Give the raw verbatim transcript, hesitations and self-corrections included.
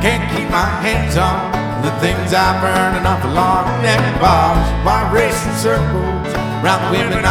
can't keep my hands on the things I burn off a long neck bars. Why racing circles round the women